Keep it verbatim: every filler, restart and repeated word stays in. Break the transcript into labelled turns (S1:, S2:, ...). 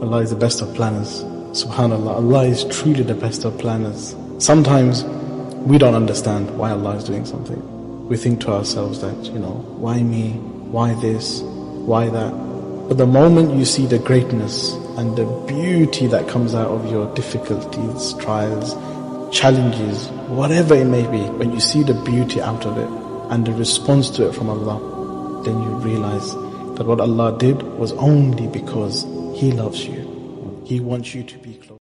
S1: Allah is the best of planners. Subhanallah, Allah is truly the best of planners. Sometimes we don't understand why Allah is doing something. We think to ourselves that, you know, why me? Why this? Why that? But the moment you see the greatness and the beauty that comes out of your difficulties, trials, challenges, whatever it may be, when you see the beauty out of it and the response to it from Allah, then you realize that what Allah did was only because He loves you. He wants you to be close.